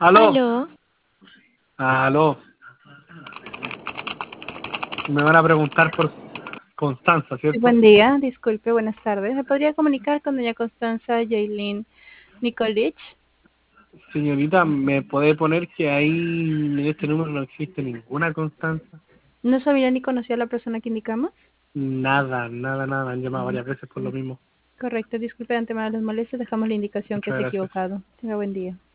Aló, Aló, aló. Me van a preguntar por Constanza, ¿cierto? Buen día, disculpe, buenas tardes. ¿Me podría comunicar con doña Constanza Jaylin Nikolic? Señorita, ¿me puede poner que ahí en este número no existe ninguna Constanza? ¿No sabía ni conocía a la persona que indicamos? Nada, nada, nada. Han llamado varias veces por lo mismo. Correcto, disculpe de antemano los molestias, dejamos la indicación que Muchas es gracias. equivocado. Tenga buen día.